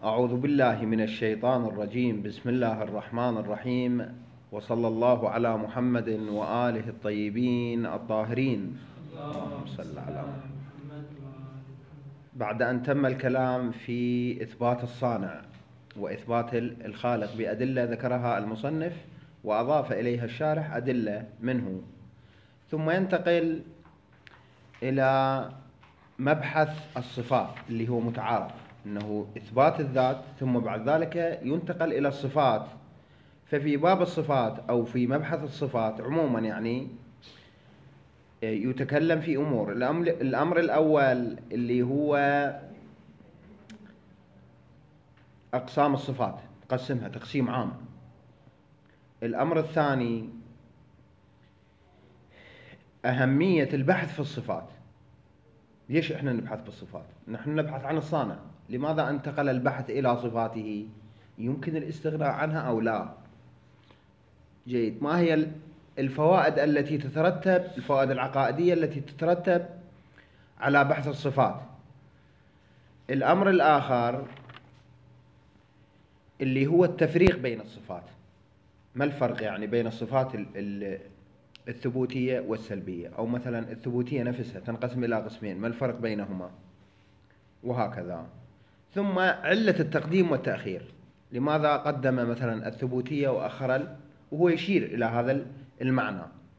أعوذ بالله من الشيطان الرجيم. بسم الله الرحمن الرحيم، وصلى الله على محمد وآله الطيبين الطاهرين. اللهم صل على محمد. بعد أن تم الكلام في إثبات الصانع وإثبات الخالق بأدلة ذكرها المصنف وأضاف إليها الشارح أدلة منه، ثم ينتقل إلى مبحث الصفات اللي هو متعارف أنه إثبات الذات، ثم بعد ذلك ينتقل إلى الصفات. ففي باب الصفات أو في مبحث الصفات عموما يعني يتكلم في أمور. الأمر الأول اللي هو أقسام الصفات، قسمها تقسيم عام. الأمر الثاني أهمية البحث في الصفات. ليش إحنا نبحث بالصفات؟ نحن نبحث عن الصانع. لماذا انتقل البحث إلى صفاته؟ يمكن الاستغناء عنها أو لا؟ جيد. ما هي الفوائد التي تترتب، الفوائد العقائدية التي تترتب على بحث الصفات؟ الأمر الآخر اللي هو التفريق بين الصفات. ما الفرق يعني بين الصفات الثبوتية والسلبية؟ أو مثلا الثبوتية نفسها تنقسم إلى قسمين، ما الفرق بينهما؟ وهكذا. ثم علة التقديم والتأخير، لماذا قدم مثلا الثبوتية وأخر وهو يشير إلى هذا المعنى،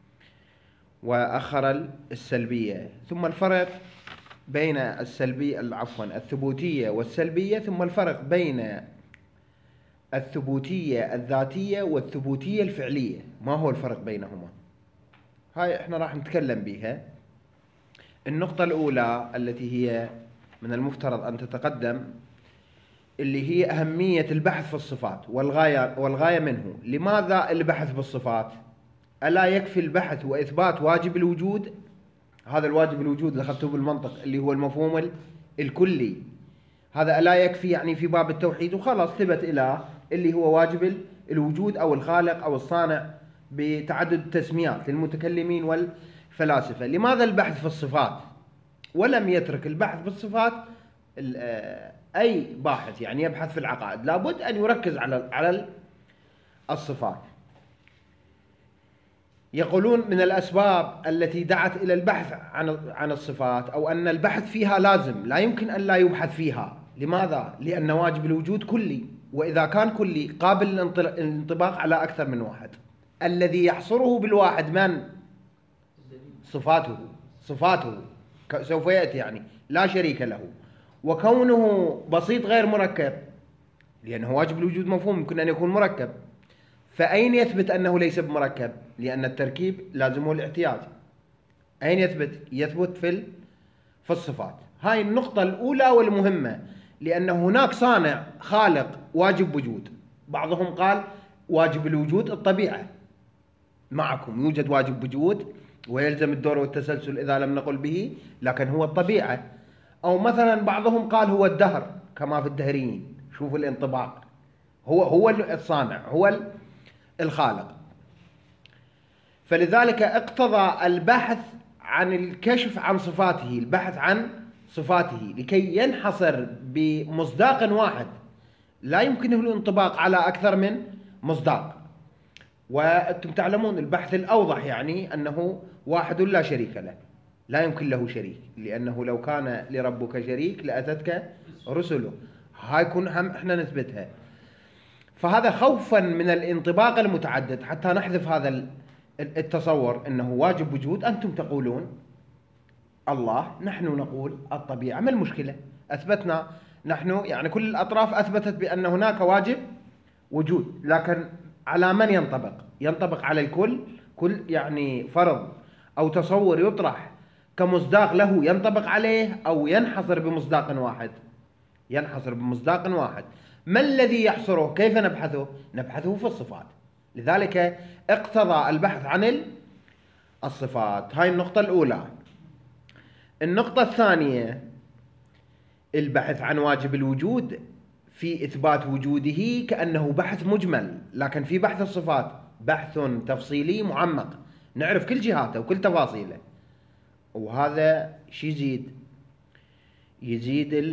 وأخر السلبية. ثم الفرق بين الثبوتية والسلبية. ثم الفرق بين الثبوتية الذاتية والثبوتية الفعلية، ما هو الفرق بينهما؟ هاي احنا راح نتكلم بها. النقطة الأولى التي هي من المفترض أن تتقدم اللي هي أهمية البحث في الصفات والغاية منه. لماذا البحث بالصفات؟ ألا يكفي البحث وإثبات واجب الوجود؟ هذا الواجب الوجود اللي أخذته بالمنطق اللي هو المفهوم الكلي، هذا ألا يكفي يعني في باب التوحيد وخلاص ثبت إله اللي هو واجب الوجود أو الخالق أو الصانع بتعدد التسميات للمتكلمين والفلاسفة. لماذا البحث في الصفات؟ ولم يترك البحث في الصفات أي باحث يعني يبحث في العقائد لابد أن يركز على الصفات. يقولون من الأسباب التي دعت إلى البحث عن الصفات أو أن البحث فيها لازم، لا يمكن أن لا يبحث فيها. لماذا؟ لأن واجب الوجود كلي، وإذا كان كلي قابل للانطباق على أكثر من واحد. الذي يحصره بالواحد من؟ صفاته سوف يأتي يعني لا شريك له. وكونه بسيط غير مركب، لأنه واجب الوجود مفهوم يمكن أن يكون مركب، فأين يثبت أنه ليس بمركب؟ لأن التركيب لازمه الاحتياج. أين يثبت في الصفات. هاي النقطة الأولى والمهمة، لأن هناك صانع خالق واجب وجود. بعضهم قال واجب الوجود الطبيعة، معكم يوجد واجب وجود ويلزم الدور والتسلسل إذا لم نقل به، لكن هو الطبيعة. أو مثلا بعضهم قال هو الدهر كما في الدهريين. شوفوا الانطباق، هو الصانع، هو الخالق. فلذلك اقتضى البحث عن الكشف عن صفاته، البحث عن صفاته لكي ينحصر بمصداق واحد لا يمكنه الانطباق على أكثر من مصداق. وأنتم تعلمون البحث الأوضح يعني أنه واحد لا شريك له، لا يمكن له شريك، لأنه لو كان لربك شريك لأتتك رسله. هاي كن هم احنا نثبتها. فهذا خوفا من الانطباق المتعدد حتى نحذف هذا التصور أنه واجب وجود. أنتم تقولون الله، نحن نقول الطبيعة. ما المشكلة؟ أثبتنا نحن يعني كل الأطراف أثبتت بأن هناك واجب وجود، لكن على من ينطبق؟ ينطبق على الكل. كل يعني فرض أو تصور يطرح كمصداق له ينطبق عليه، أو ينحصر بمصداق واحد؟ ينحصر بمصداق واحد. ما الذي يحصره؟ كيف نبحثه؟ نبحثه في الصفات. لذلك اقتضى البحث عن الصفات. هاي النقطة الأولى. النقطة الثانية البحث عن واجب الوجود في إثبات وجوده كأنه بحث مجمل، لكن في بحث الصفات بحث تفصيلي معمق، نعرف كل جهاته وكل تفاصيله. وهذا شي يزيد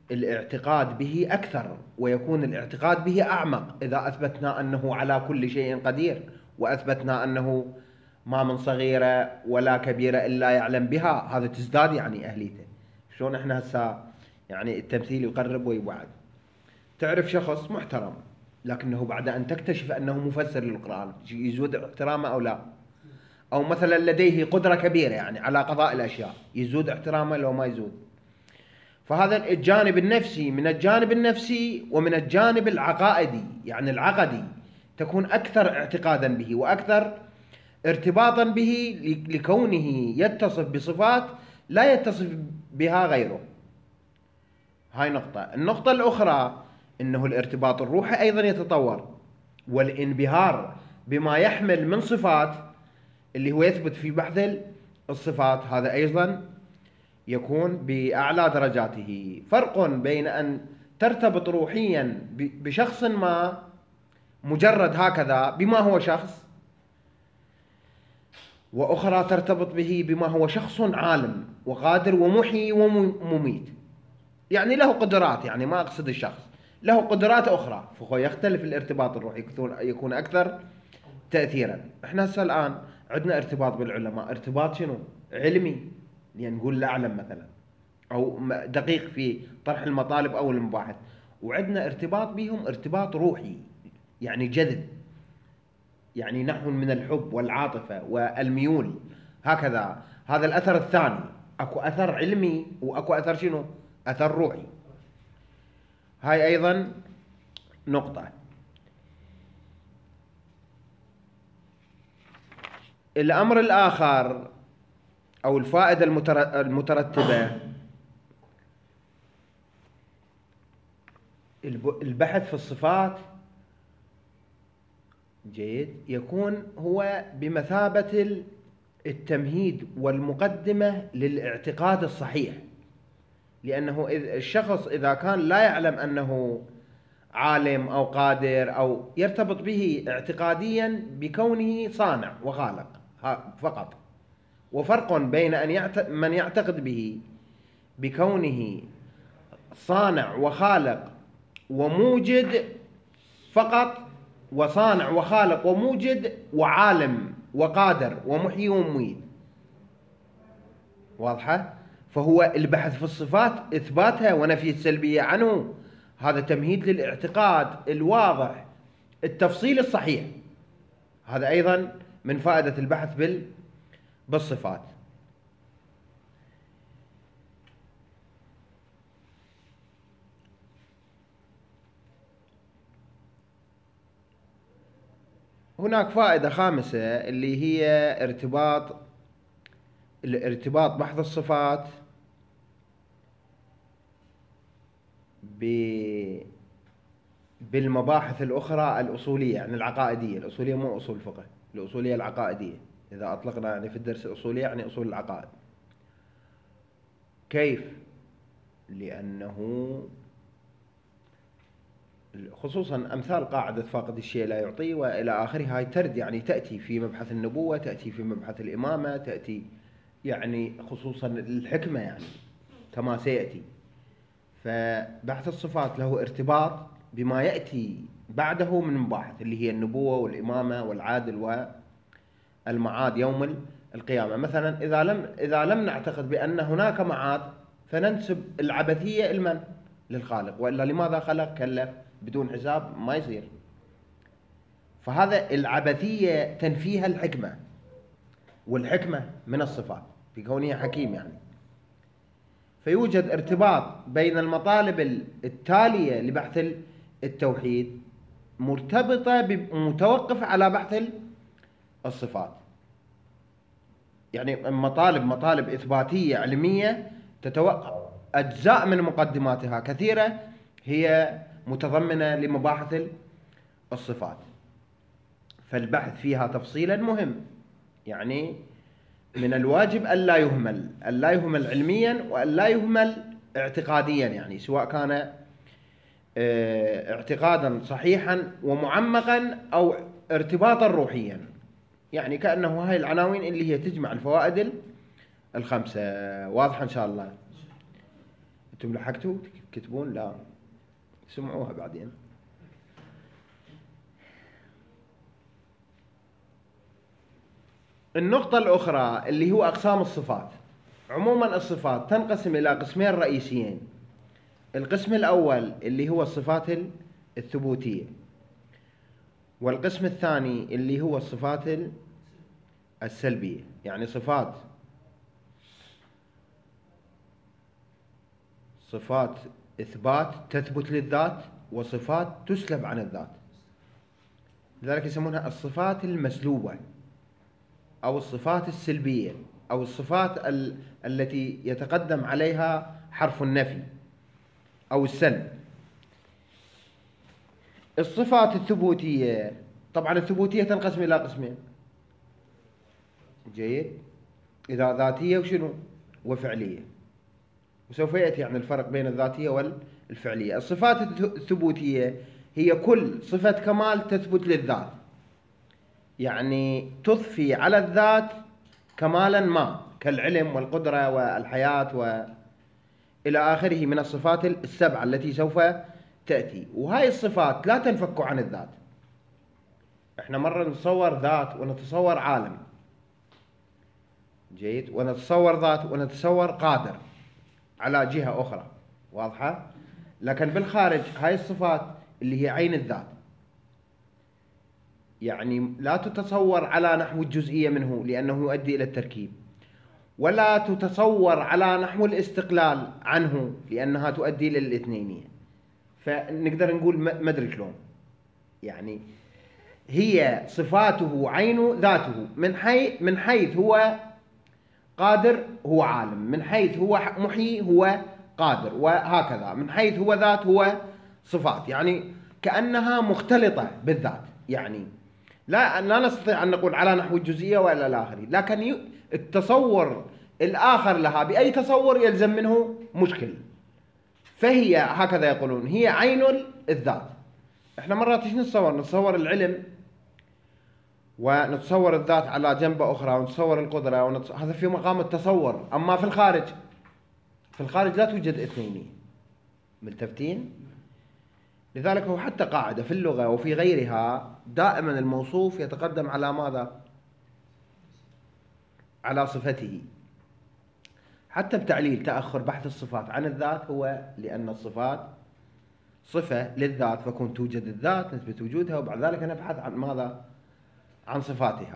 الاعتقاد به أكثر، ويكون الاعتقاد به أعمق إذا أثبتنا أنه على كل شيء قدير، وأثبتنا أنه ما من صغيرة ولا كبيرة إلا يعلم بها. هذا تزداد يعني أهليته. شلون إحنا هسا يعني التمثيل يقرب ويبعد. تعرف شخص محترم لكنه بعد أن تكتشف أنه مفسر للقرآن يزود احترامه أو لا؟ أو مثلا لديه قدرة كبيرة يعني على قضاء الأشياء، يزود احترامه لو ما يزود؟ فهذا الجانب النفسي. من الجانب النفسي ومن الجانب العقائدي يعني العقدي تكون أكثر اعتقادا به وأكثر ارتباطا به لكونه يتصف بصفات لا يتصف بها غيره. هاي نقطة. النقطة الأخرى أنه الارتباط الروحي أيضا يتطور، والانبهار بما يحمل من صفات اللي هو يثبت في بحث الصفات هذا أيضا يكون بأعلى درجاته. فرق بين أن ترتبط روحيا بشخص ما مجرد هكذا بما هو شخص، وأخرى ترتبط به بما هو شخص عالم وقادر ومحيي ومميت، يعني له قدرات، يعني ما أقصد الشخص له قدرات أخرى، فهو يختلف الارتباط الروحي، يكون أكثر تأثيرا. احنا هسه الآن عندنا ارتباط بالعلماء، ارتباط شنو؟ علمي، يعني نقول لا أعلم مثلا، أو دقيق في طرح المطالب أو المباحث. وعندنا ارتباط بهم ارتباط روحي، يعني جذب، يعني نحو من الحب والعاطفة والميول هكذا. هذا الأثر الثاني. أكو أثر علمي وأكو أثر شنو؟ أثر روحي. هاي أيضا نقطة. الأمر الآخر أو الفائدة المترتبة، البحث في الصفات جيد يكون هو بمثابة التمهيد والمقدمة للاعتقاد الصحيح، لأنه الشخص إذا كان لا يعلم أنه عالم أو قادر أو يرتبط به اعتقاديا بكونه صانع وخالق فقط. وفرق بين أن من يعتقد به بكونه صانع وخالق وموجد فقط، وصانع وخالق وموجد وعالم وقادر ومحيي ومميت. واضحة؟ فهو البحث في الصفات إثباتها ونفي السلبية عنه، هذا تمهيد للاعتقاد الواضح التفصيل الصحيح. هذا أيضا من فائدة البحث بالصفات. هناك فائدة خامسة اللي هي ارتباط بحث الصفات بالمباحث الأخرى الأصولية، يعني العقائدية. الأصولية مو أصول الفقه، الأصولية العقائدية. إذا أطلقنا يعني في الدرس الأصولية يعني أصول العقائد. كيف؟ لأنه خصوصا أمثال قاعدة فاقد الشيء لا يعطيه وإلى آخره، هاي ترد يعني تأتي في مبحث النبوة، تأتي في مبحث الإمامة، تأتي يعني خصوصا الحكمة يعني كما سيأتي. فبحث الصفات له ارتباط بما يأتي بعده من مباحث اللي هي النبوة والإمامة والعادل والمعاد يوم القيامة. مثلا إذا لم نعتقد بأن هناك معاد فننسب العبثية للخالق، وإلا لماذا خلق كلف بدون حساب؟ ما يصير. فهذا العبثية تنفيها الحكمة، والحكمة من الصفات بكونها حكيم يعني. فيوجد ارتباط بين المطالب التالية لبحث التوحيد مرتبطة متوقفة على بحث الصفات. يعني مطالب إثباتية علمية تتوقف، أجزاء من مقدماتها كثيرة هي متضمنة لمباحث الصفات، فالبحث فيها تفصيلا مهم. يعني من الواجب ألا يهمل علميا وألا يهمل اعتقاديا، يعني سواء كان اعتقادا صحيحا ومعمقا أو ارتباطا روحيا. يعني كأنه هاي العناوين اللي هي تجمع الفوائد الخمسة. واضحة إن شاء الله. انتم لحقتوا تكتبون؟ لا، سمعوها بعدين. النقطة الأخرى اللي هو أقسام الصفات. عموما الصفات تنقسم إلى قسمين رئيسيين. القسم الأول اللي هو الصفات الثبوتية، والقسم الثاني اللي هو الصفات السلبية، يعني صفات إثبات تثبت للذات، وصفات تسلب عن الذات. لذلك يسمونها الصفات المسلوبة أو الصفات السلبية، أو الصفات التي يتقدم عليها حرف النفي أو السلب. الصفات الثبوتية، طبعا الثبوتية تنقسم إلى قسمين. جيد. إذا ذاتية وشنو وفعلية، وسوف يأتي عن الفرق بين الذاتية والفعلية. الصفات الثبوتية هي كل صفة كمال تثبت للذات، يعني تضفي على الذات كمالا ما، كالعلم والقدرة والحياة وإلى آخره من الصفات السبعة التي سوف تأتي. وهاي الصفات لا تنفك عن الذات. احنا مرة نتصور ذات ونتصور عالم، جيد، ونتصور ذات ونتصور قادر على جهة أخرى، واضحة؟ لكن بالخارج هاي الصفات اللي هي عين الذات، يعني لا تتصور على نحو الجزئية منه لأنه يؤدي إلى التركيب، ولا تتصور على نحو الاستقلال عنه لأنها تؤدي إلى الاثنينية. فنقدر نقول ما أدري شلون، يعني هي صفاته عين ذاته، من حيث هو قادر هو عالم، من حيث هو محيي هو قادر، وهكذا من حيث هو ذات هو صفات، يعني كأنها مختلطة بالذات. يعني لا نستطيع أن نقول على نحو الجزئية وإلى الآخر، لكن التصور الآخر لها بأي تصور يلزم منه مشكل. فهي هكذا يقولون هي عين الذات. احنا مرات ايش نتصور العلم، ونتصور الذات على جنبة أخرى، ونتصور القدرة، هذا في مقام التصور. أما في الخارج لا توجد اثنينية. ملتفتين؟ لذلك هو حتى قاعدة في اللغة وفي غيرها دائما الموصوف يتقدم على ماذا؟ على صفته. حتى بتعليل تأخر بحث الصفات عن الذات هو لأن الصفات صفة للذات، فكون توجد الذات نثبت وجودها، وبعد ذلك نبحث عن ماذا؟ عن صفاتها.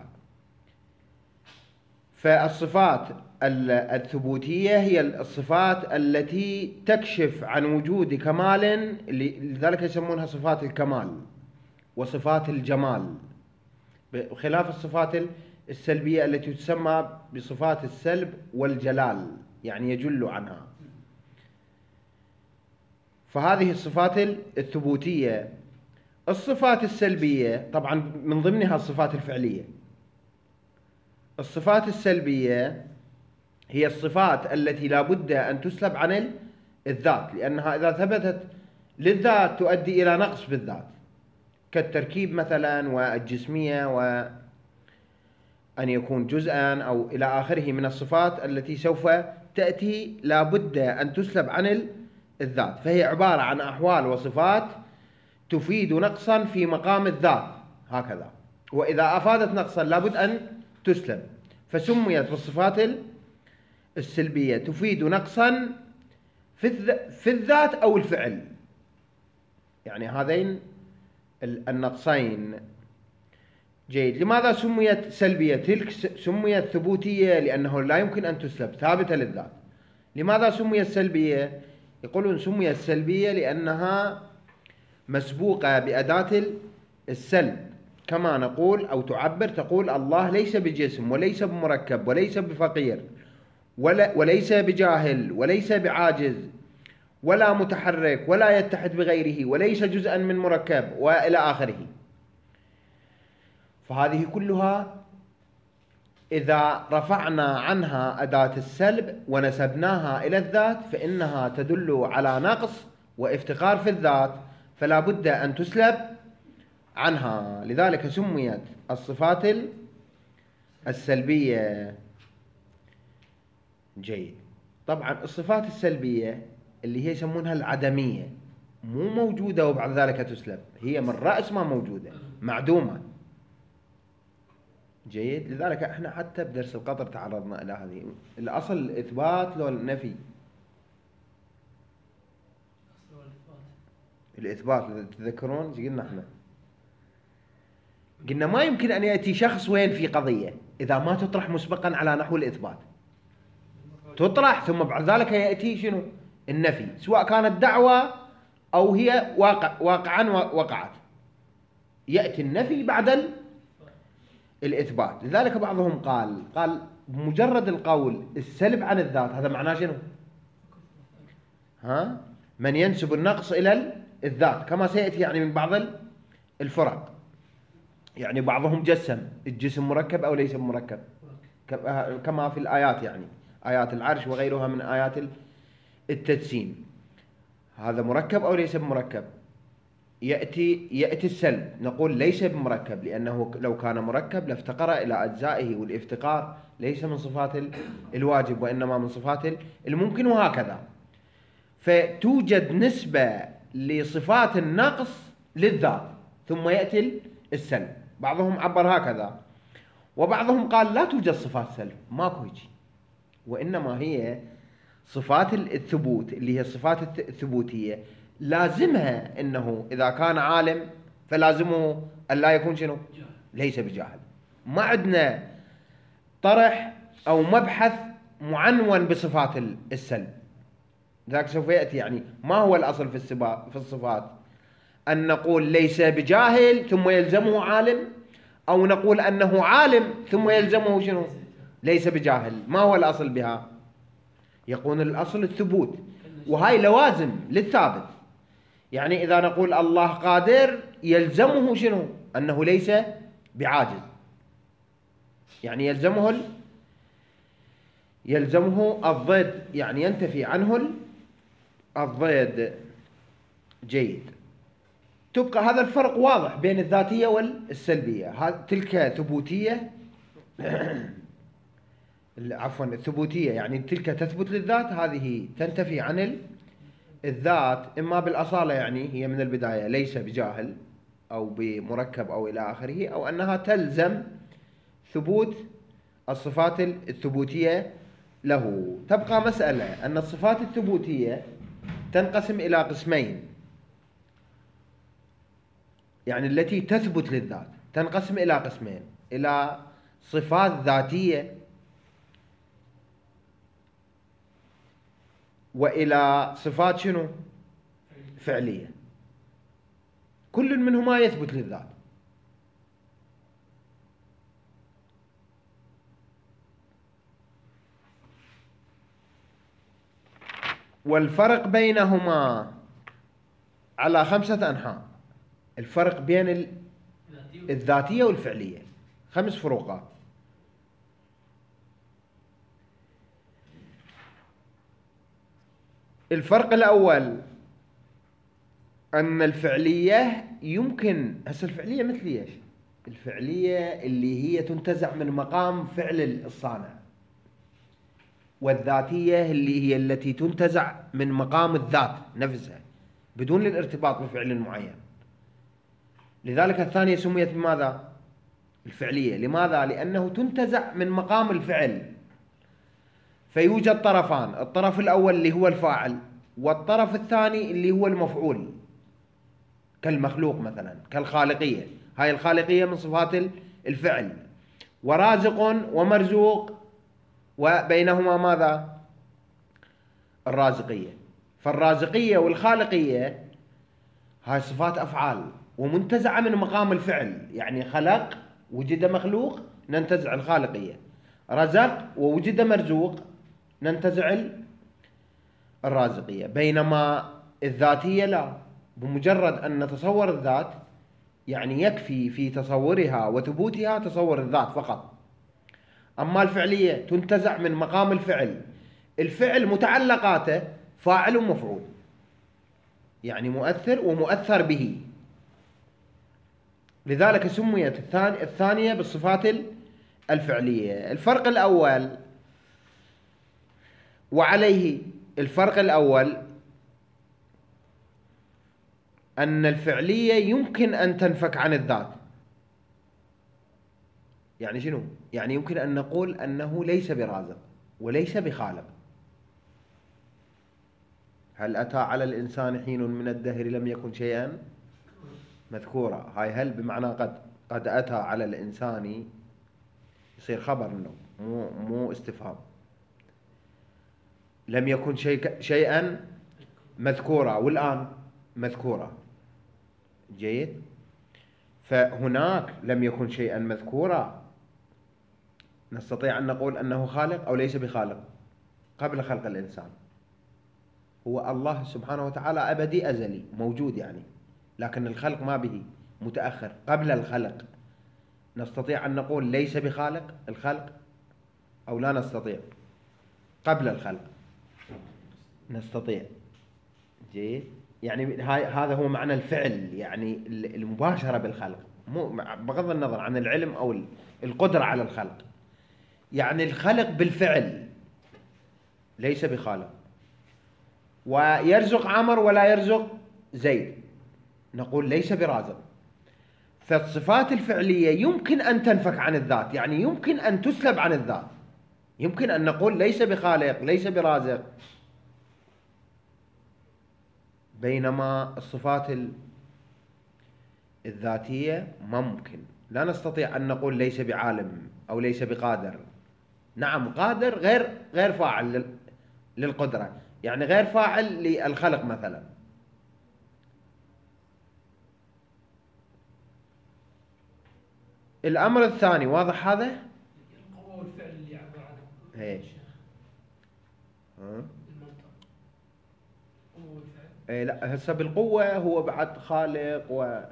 فالصفات الثبوتية هي الصفات التي تكشف عن وجود كمال، لذلك يسمونها صفات الكمال وصفات الجمال، بخلاف الصفات السلبية التي تسمى بصفات السلب والجلال، يعني يجل عنها. فهذه الصفات الثبوتية. الصفات السلبية طبعا من ضمنها الصفات الفعلية. الصفات السلبية هي الصفات التي لا بد أن تسلب عن الذات، لأنها إذا ثبتت للذات تؤدي إلى نقص بالذات، كالتركيب مثلا، والجسمية، وأن يكون جزءا، أو إلى آخره من الصفات التي سوف تأتي لا بد أن تسلب عن الذات. فهي عبارة عن أحوال وصفات تفيد نقصا في مقام الذات هكذا، وإذا أفادت نقصا لابد أن تسلب، فسميت بالصفات السلبية تفيد نقصا في الذات أو الفعل، يعني هذين النقصين. جيد. لماذا سميت سلبية؟ تلك سميت ثبوتية لأنه لا يمكن أن تسلب، ثابتة للذات. لماذا سميت سلبية؟ يقولون سميت سلبية لأنها مسبوقة بأداة السلب، كما نقول أو تعبر تقول الله ليس بجسم، وليس بمركب، وليس بفقير، وليس بجاهل، وليس بعاجز، ولا متحرك، ولا يتحد بغيره، وليس جزءا من مركب، وإلى آخره. فهذه كلها إذا رفعنا عنها أداة السلب ونسبناها إلى الذات فإنها تدل على نقص وافتقار في الذات، فلا بد أن تسلب عنها. لذلك سميت الصفات السلبية. جيد. طبعا الصفات السلبية اللي هي يسمونها العدمية، مو موجودة وبعد ذلك تسلب، هي من رأس ما موجودة، معدومة. جيد. لذلك احنا حتى بدرس القطر تعرضنا إلى هذه. الأصل الإثبات لو النفي؟ الإثبات. تذكرون ايش قلنا احنا؟ قلنا ما يمكن أن يأتي شخص وين في قضية إذا ما تطرح مسبقا على نحو الإثبات. تطرح ثم بعد ذلك يأتي شنو؟ النفي، سواء كانت دعوة أو هي واقعا وقعت، يأتي النفي بعد الإثبات. لذلك بعضهم قال بمجرد القول السلب عن الذات هذا معناه شنو؟ من ينسب النقص إلى الذات، كما سيأتي يعني من بعض الفرق. يعني بعضهم جسم الجسم مركب أو ليس مركب، كما في الآيات، يعني آيات العرش وغيرها من آيات التجسيم، هذا مركب أو ليس بمركب. يأتي السلب، نقول ليس بمركب، لأنه لو كان مركب لافتقر إلى أجزائه، والافتقار ليس من صفات الواجب وإنما من صفات الممكن، وهكذا. فتوجد نسبة لصفات النقص للذات ثم يأتي السلب. بعضهم عبر هكذا، وبعضهم قال لا توجد صفات سلب، ماكو هيجي، وإنما هي صفات الثبوت اللي هي الصفات الثبوتية لازمها أنه إذا كان عالم فلازمه أن لا يكون شنو؟ ليس بجاهل. ما عندنا طرح أو مبحث معنون بصفات السلب. ذاك سوف يأتي يعني ما هو الأصل في الصفات؟ أن نقول ليس بجاهل ثم يلزمه عالم، أو نقول أنه عالم ثم يلزمه شنو؟ ليس بجاهل. ما هو الأصل بها؟ يكون الأصل الثبوت، وهاي لوازم للثابت. يعني إذا نقول الله قادر يلزمه شنو؟ أنه ليس بعاجز، يعني يلزمه الضد، يعني ينتفي عنه الضد. جيد. تبقى هذا الفرق واضح بين الذاتية والسلبية. تلك ثبوتية عفوا الثبوتية يعني تلك تثبت للذات، هذه تنتفي عن الذات، إما بالأصالة يعني هي من البداية ليس بجاهل أو بمركب أو إلى آخره، أو أنها تلزم ثبوت الصفات الثبوتية له. تبقى مسألة أن الصفات الثبوتية تنقسم إلى قسمين، يعني التي تثبت للذات تنقسم إلى قسمين، إلى صفات ذاتية وإلى صفات شنو؟ فعلية. كل منهما يثبت للذات. والفرق بينهما على 5 أنحاء. الفرق بين الذاتية والفعلية 5 فروقات. الفرق الأول أن الفعلية يمكن الفعلية مثل ايش؟ الفعلية اللي هي تنتزع من مقام فعل الصانع، والذاتية اللي هي التي تنتزع من مقام الذات نفسها بدون الارتباط بفعل معين. لذلك الثانية سميت بماذا؟ الفعلية. لماذا؟ لأنه تنتزع من مقام الفعل. فيوجد طرفان، الطرف الأول اللي هو الفاعل، والطرف الثاني اللي هو المفعول، كالمخلوق مثلا، كالخالقية. هاي الخالقية من صفات الفعل. ورازق ومرزوق، وبينهما ماذا؟ الرازقية. فالرازقية والخالقية هاي صفات أفعال ومنتزعة من مقام الفعل، يعني خلق وجد مخلوق ننتزع الخالقية، رزق ووجد مرزوق ننتزع الرازقية. بينما الذاتية لا، بمجرد أن نتصور الذات يعني يكفي في تصورها وثبوتها تصور الذات فقط. أما الفعلية تنتزع من مقام الفعل. الفعل متعلقاته فاعل ومفعول، يعني مؤثر ومؤثر به. لذلك سميت الثانية بالصفات الفعلية. الفرق الأول وعليه الفرق الأول أن الفعلية يمكن أن تنفك عن الذات. يعني شنو؟ يعني يمكن أن نقول أنه ليس برازق وليس بخالق. هل أتى على الإنسان حين من الدهر لم يكن شيئا مذكورا. هاي هل بمعنى قد أتى على الإنسان يصير خبر منه، مو استفهام. لم يكن شيئا مذكورا، والآن مذكورا. جيد. فهناك لم يكن شيئا مذكورا، نستطيع أن نقول أنه خالق أو ليس بخالق قبل خلق الإنسان. هو الله سبحانه وتعالى أبدي أزلي موجود يعني، لكن الخلق ما به، متأخر قبل الخلق. نستطيع أن نقول ليس بخالق الخلق أو لا نستطيع؟ قبل الخلق نستطيع. جيد. يعني هذا هو معنى الفعل، يعني المباشرة بالخلق، مو بغض النظر عن العلم أو القدرة على الخلق. يعني الخلق بالفعل ليس بخالق. ويرزق عمر ولا يرزق زيد، نقول ليس برازق. فالصفات الفعلية يمكن أن تنفك عن الذات، يعني يمكن أن تسلب عن الذات. يمكن أن نقول ليس بخالق ليس برازق، بينما الصفات الذاتية ما ممكن. لا نستطيع أن نقول ليس بعالم أو ليس بقادر. نعم قادر غير فاعل للقدرة، يعني غير فاعل للخلق مثلا. الأمر الثاني واضح هذا؟ القوة والفعل اللي يعبر عنه. ايه. المنطق. القوة والفعل. ايه لا، هسه بالقوة هو بعد خالق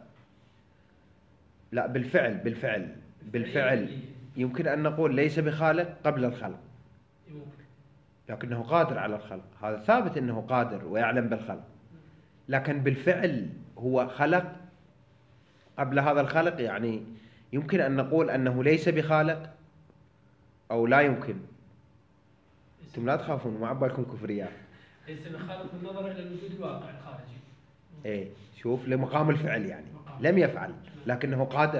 لا، بالفعل يمكن أن نقول ليس بخالق قبل الخلق، لكنه قادر على الخلق. هذا ثابت أنه قادر ويعلم بالخلق، لكن بالفعل هو خلق قبل هذا الخلق. يعني يمكن أن نقول أنه ليس بخالق أو لا يمكن. أنتم لا تخافون، ما عبالكم كفريات. ليس بخالق بالنظر إلى الوجود الواقع الخارجي. إيه، شوف لمقام الفعل، يعني لم يفعل لكنه قادر.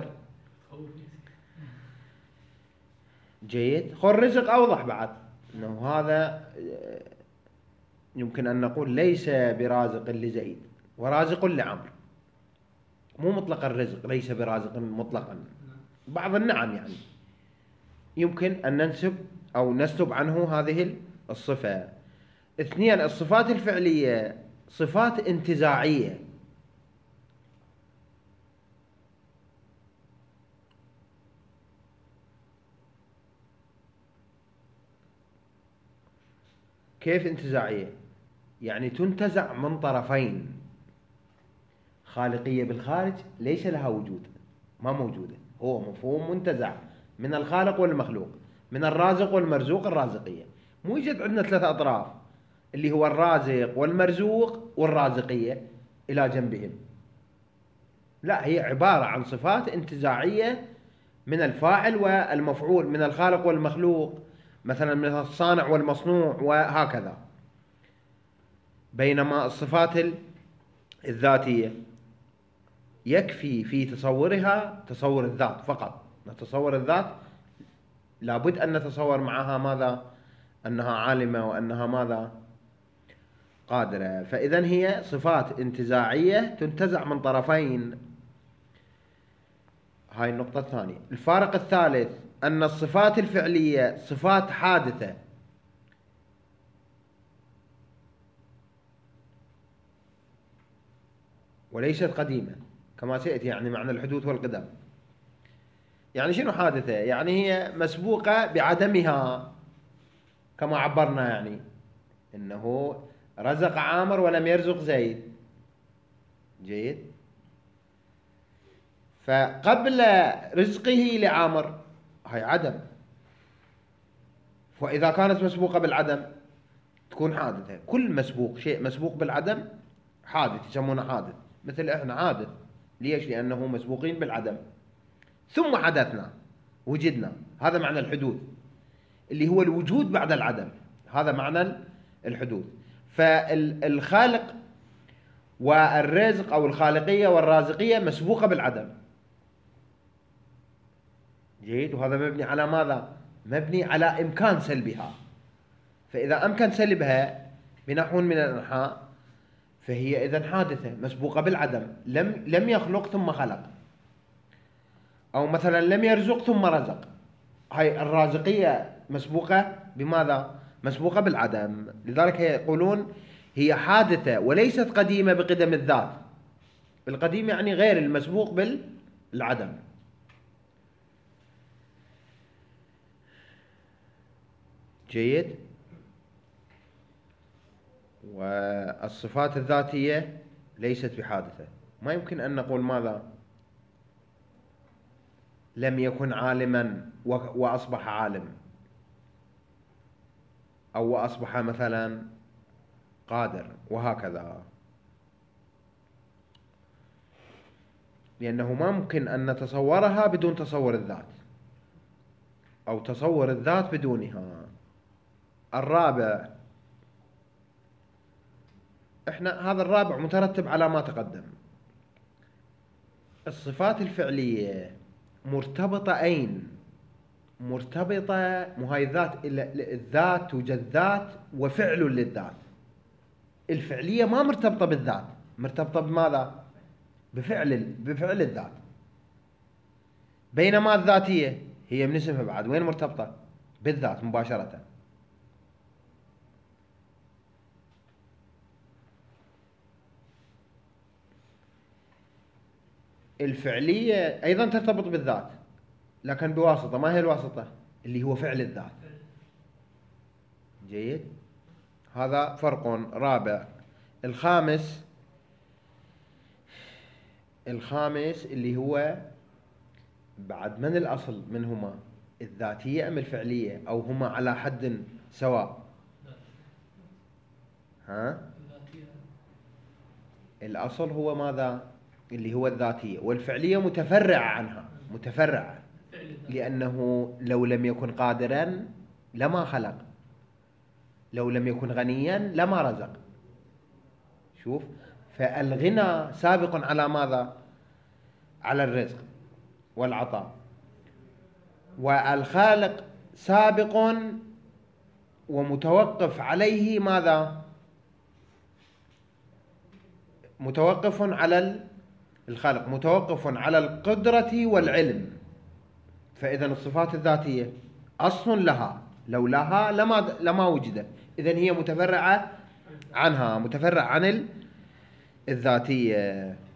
جيد. خو الرزق أوضح بعد، أنه هذا يمكن أن نقول ليس برازق لزيد ورازق لعمر. مو مطلق الرزق، ليس برازق مطلقا، بعض النعم يعني يمكن أن ننسب أو نسلب عنه هذه الصفة. اثنين، الصفات الفعلية صفات انتزاعية. كيف انتزاعية؟ يعني تنتزع من طرفين. خالقية بالخارج ليس لها وجود، ما موجودة، هو مفهوم منتزع من الخالق والمخلوق، من الرازق والمرزوق. الرازقية مو يوجد عندنا ثلاثة أطراف اللي هو الرازق والمرزوق والرازقية إلى جنبهم، لا، هي عبارة عن صفات انتزاعية من الفاعل والمفعول، من الخالق والمخلوق، مثلا من الصانع والمصنوع وهكذا. بينما الصفات الذاتية يكفي في تصورها تصور الذات فقط. نتصور الذات، لابد أن نتصور معها ماذا؟ أنها عالمة وأنها ماذا؟ قادرة. فإذن هي صفات انتزاعية تنتزع من طرفين. هاي النقطة الثانية. الفارق الثالث أن الصفات الفعلية صفات حادثة، وليست قديمة كما سيأتي، يعني معنى الحدوث والقدم. يعني شنو حادثة؟ يعني هي مسبوقة بعدمها، كما عبرنا يعني إنه رزق عامر ولم يرزق زيد. جيد. فقبل رزقه لعامر هاي عدم، فإذا كانت مسبوقة بالعدم تكون حادثة. كل مسبوق، شيء مسبوق بالعدم حادث، يسمونه حادث. مثل إحنا حادث، ليش؟ لأنه مسبوقين بالعدم ثم حدثنا، وجدنا. هذا معنى الحدوث، اللي هو الوجود بعد العدم. هذا معنى الحدوث. فالخالق والرزق أو الخالقية والرازقية مسبوقة بالعدم. جيد. وهذا مبني على ماذا؟ مبني على إمكان سلبها. فإذا أمكن سلبها بنحو من الأنحاء فهي إذن حادثة مسبوقة بالعدم، لم يخلق ثم خلق، أو مثلا لم يرزق ثم رزق. هاي الرازقية مسبوقة بماذا؟ مسبوقة بالعدم. لذلك يقولون هي حادثة وليست قديمة بقدم الذات. القديم يعني غير المسبوق بالعدم. جيد. والصفات الذاتية ليست بحادثة. ما يمكن أن نقول ماذا؟ لم يكن عالما وأصبح عالم، أو أصبح مثلا قادر، وهكذا. لأنه ما ممكن أن نتصورها بدون تصور الذات، أو تصور الذات بدونها. الرابع، هذا الرابع مترتب على ما تقدم. الصفات الفعلية مرتبطة أين؟ مرتبطة هاي الذات توجد ذات وفعل للذات. الفعلية ما مرتبطة بالذات، مرتبطة بماذا؟ بفعل الذات. بينما الذاتية هي من اسمها بعد وين مرتبطة؟ بالذات مباشرة. الفعلية أيضا ترتبط بالذات لكن بواسطة. ما هي الواسطة؟ اللي هو فعل الذات. جيد. هذا فرق رابع. الخامس اللي هو بعد من الأصل منهما؟ الذاتية أم الفعلية؟ أو هما على حد سواء؟ الأصل هو ماذا؟ اللي هو الذاتية، والفعلية متفرعة عنها، متفرعة، لأنه لو لم يكن قادرا لما خلق، لو لم يكن غنيا لما رزق. شوف، فالغنى سابق على ماذا؟ على الرزق والعطاء. والخالق سابق ومتوقف عليه ماذا؟ متوقف على الخالق، متوقف على القدرة والعلم. فإذا الصفات الذاتية أصل لها، لولاها لما وجدت. إذن هي متفرعة عنها، متفرع عن الذاتية.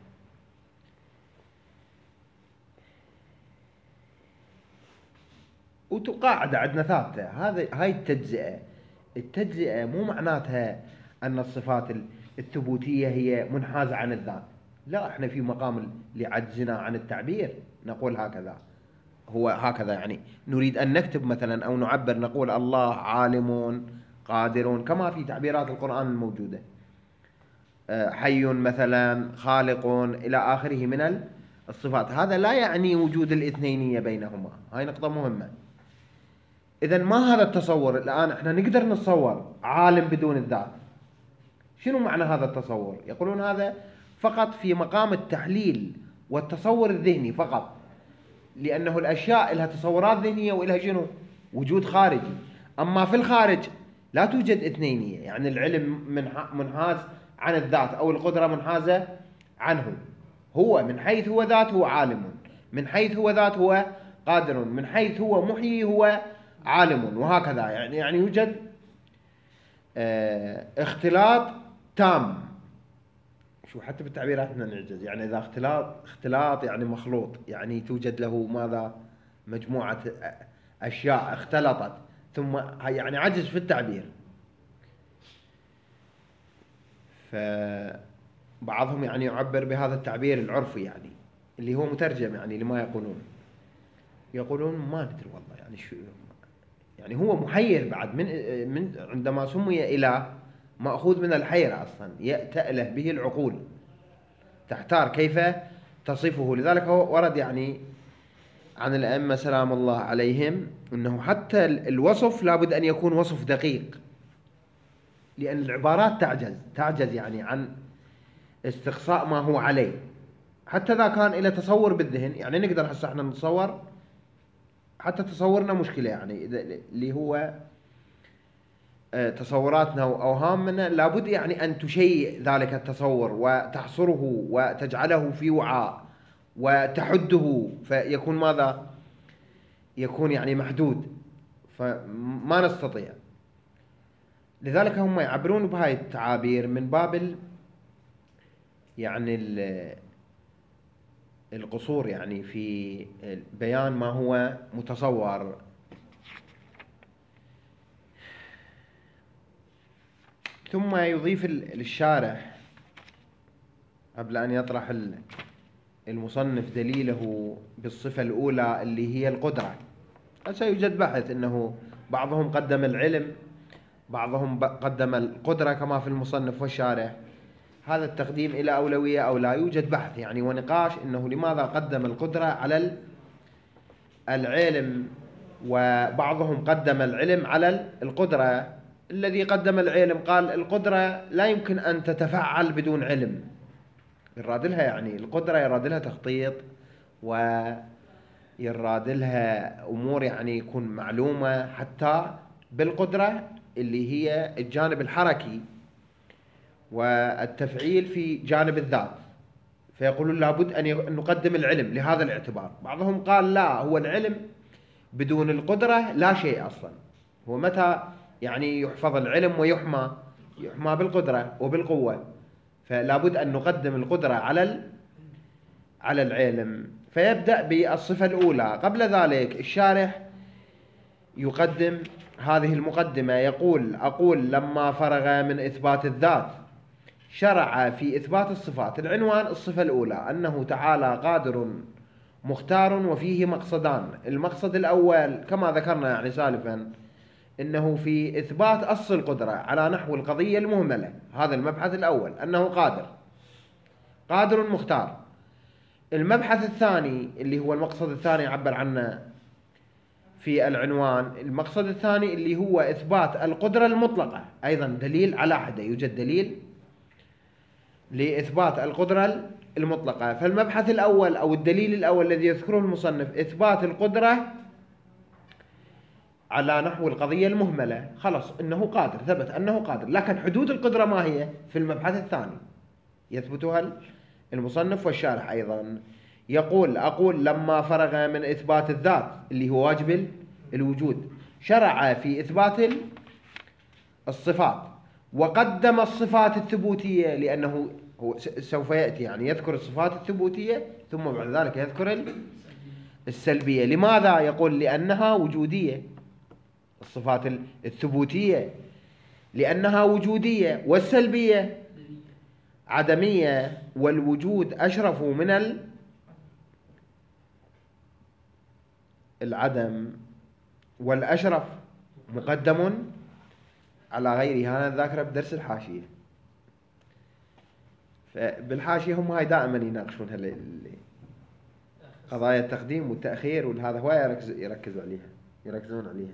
وقاعدة عندنا ثابتة، هاي التجزئة مو معناتها أن الصفات الثبوتية هي منحازة عن الذات. لا، احنا في مقام لعجزنا عن التعبير نقول هكذا. هو هكذا يعني نريد أن نكتب مثلا أو نعبر، نقول الله عالم قادر، كما في تعبيرات القرآن الموجودة، حي مثلا، خالق، إلى آخره من الصفات. هذا لا يعني وجود الاثنينية بينهما. هاي نقطة مهمة. إذن ما هذا التصور؟ الآن احنا نقدر نتصور عالم بدون الذات. شنو معنى هذا التصور؟ يقولون هذا فقط في مقام التحليل والتصور الذهني فقط، لأنه الأشياء لها تصورات ذهنية وإلها شنو؟ وجود خارجي. أما في الخارج لا توجد اثنينية، يعني العلم منحاز عن الذات، أو القدرة منحازة عنه. هو من حيث هو ذات هو عالم، من حيث هو ذات هو قادر، من حيث هو محيي هو عالم، وهكذا. يعني يوجد اختلاط تام. شو حتى بالتعبيرات احنا نعجز. يعني إذا اختلاط يعني مخلوط، يعني توجد له ماذا؟ مجموعة أشياء اختلطت، ثم يعني عجز في التعبير. فبعضهم يعني يعبر بهذا التعبير العرفي، يعني اللي هو مترجم يعني لما يقولون ما ندري والله، يعني شو، يعني هو محير بعد من عندما سمي إله، مأخوذ من الحيرة أصلا، تأله به العقول، تحتار كيف تصفه. لذلك هو ورد يعني عن الأئمة سلام الله عليهم أنه حتى الوصف لابد أن يكون وصف دقيق، لأن العبارات تعجز يعني عن استقصاء ما هو عليه، حتى إذا كان إلى تصور بالذهن. يعني نقدر هسه احنا نتصور، حتى تصورنا مشكلة يعني اللي هو تصوراتنا وأوهامنا، لابد يعني أن تشيء ذلك التصور وتحصره وتجعله في وعاء وتحده، فيكون ماذا؟ يكون يعني محدود، فما نستطيع. لذلك هم يعبرون بهاي التعابير من باب يعني القصور، يعني في بيان ما هو متصور. ثم يضيف الشارح قبل أن يطرح المصنف دليله بالصفة الأولى اللي هي القدرة. سيوجد بحث أنه بعضهم قدم العلم، بعضهم قدم القدرة كما في المصنف والشارح. هذا التقديم إلى أولوية أو لا؟ يوجد بحث يعني ونقاش أنه لماذا قدم القدرة على العلم، وبعضهم قدم العلم على القدرة. الذي قدم العلم قال القدرة لا يمكن أن تتفعل بدون علم. يراد لها يعني القدرة يراد لها تخطيط، ويراد لها أمور يعني يكون معلومة حتى بالقدرة اللي هي الجانب الحركي والتفعيل في جانب الذات. فيقولون لابد أن نقدم العلم لهذا الاعتبار. بعضهم قال لا، هو العلم بدون القدرة لا شيء أصلا. هو متى يعني يحفظ العلم ويحمى؟ يحمى بالقدرة وبالقوة، فلابد أن نقدم القدرة على العلم. فيبدأ بالصفة الأولى. قبل ذلك الشارح يقدم هذه المقدمة، يقول: أقول لما فرغ من إثبات الذات شرع في إثبات الصفات. العنوان الصفة الأولى أنه تعالى قادر مختار وفيه مقصدان. المقصد الأول كما ذكرنا يعني سالفا إنه في إثبات أصل القدرة على نحو القضية المهملة. هذا المبحث الأول، أنه قادر مختار. المبحث الثاني اللي هو المقصد الثاني عبر عنه في العنوان، المقصد الثاني اللي هو إثبات القدرة المطلقة. أيضا دليل على حده، يوجد دليل لإثبات القدرة المطلقة. فالمبحث الأول أو الدليل الأول الذي يذكره المصنف إثبات القدرة على نحو القضية المهملة. خلص إنه قادر، ثبت أنه قادر، لكن حدود القدرة ما هي؟ في المبحث الثاني يثبتها المصنف والشارح أيضا. يقول: أقول لما فرغ من إثبات الذات اللي هو واجب الوجود شرع في إثبات الصفات، وقدم الصفات الثبوتية، لأنه هو سوف يأتي يعني يذكر الصفات الثبوتية ثم بعد ذلك يذكر السلبية. لماذا؟ يقول لأنها وجودية. الصفات الثبوتية لأنها وجودية، والسلبية عدمية، والوجود أشرف من العدم، والأشرف مقدم على غيره. أنا ذاكره بدرس الحاشية. فبالحاشية هم هاي دائما يناقشون قضايا التقديم والتأخير وهذا هو يركزون عليها.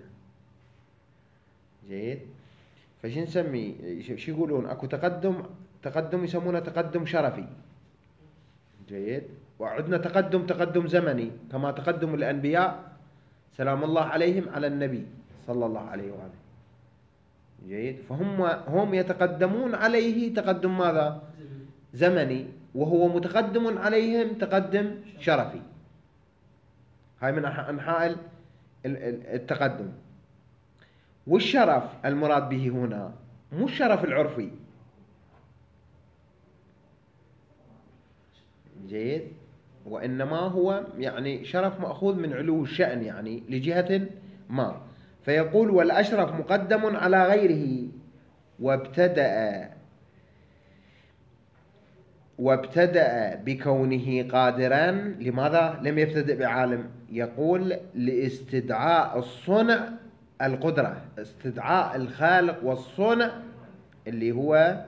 جيد. فشو نسمي؟ شو يقولون؟ اكو تقدم يسمونه تقدم شرفي. جيد. وعندنا تقدم زمني، كما تقدم الأنبياء سلام الله عليهم على النبي صلى الله عليه وآله. جيد. فهم يتقدمون عليه تقدم ماذا؟ زمني، وهو متقدم عليهم تقدم شرفي. هاي من أنحاء التقدم. والشرف المراد به هنا مو الشرف العرفي. جيد. وإنما هو يعني شرف مأخوذ من علو الشأن، يعني لجهة ما. فيقول: والأشرف مقدم على غيره. وابتدأ بكونه قادرا. لماذا لم يبتدئ بعالم؟ يقول لاستدعاء الصنع القدرة، استدعاء الخالق والصنع اللي هو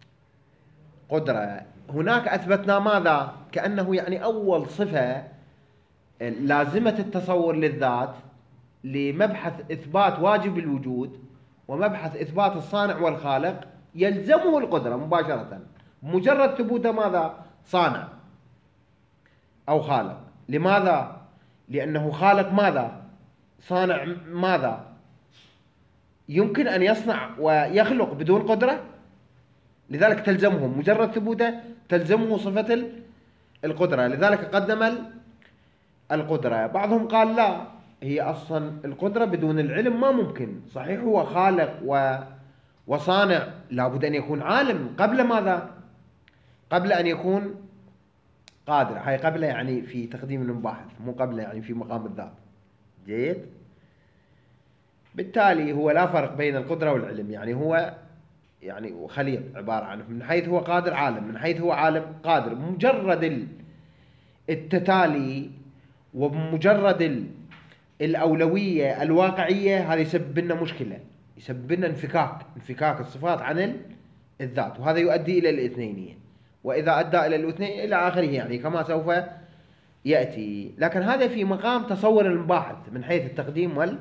قدرة. هناك أثبتنا ماذا؟ كأنه يعني أول صفة لازمة التصور للذات لمبحث إثبات واجب الوجود ومبحث إثبات الصانع والخالق يلزمه القدرة مباشرة. مجرد ثبوته ماذا؟ صانع أو خالق. لماذا؟ لأنه خالق ماذا؟ صانع ماذا؟ يمكن أن يصنع ويخلق بدون قدرة؟ لذلك تلزمه مجرد ثبوته تلزمه صفة القدرة، لذلك قدم القدرة. بعضهم قال لا، هي أصلا القدرة بدون العلم ما ممكن. صحيح هو خالق وصانع، لابد أن يكون عالم قبل ماذا؟ قبل أن يكون قادر. هاي قبل يعني في تقديم المباحث، مو قبل يعني في مقام الذات. جيد. بالتالي هو لا فرق بين القدرة والعلم، يعني هو يعني خليط عبارة عنه. من حيث هو قادر عالم، من حيث هو عالم قادر. مجرد التتالي وبمجرد الأولوية الواقعية هذا يسبب لنا مشكلة، يسبب لنا انفكاك الصفات عن الذات، وهذا يؤدي إلى الاثنينية. وإذا أدى إلى الاثنين إلى آخره يعني كما سوف يأتي. لكن هذا في مقام تصور المباحث من حيث التقديم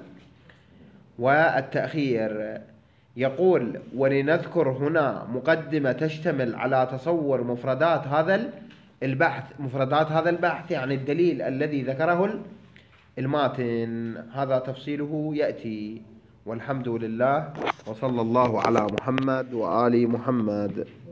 والتأخير. يقول: ولنذكر هنا مقدمة تشتمل على تصور مفردات هذا البحث. مفردات هذا البحث يعني الدليل الذي ذكره الماتن، هذا تفصيله يأتي. والحمد لله، وصلى الله على محمد وآل محمد.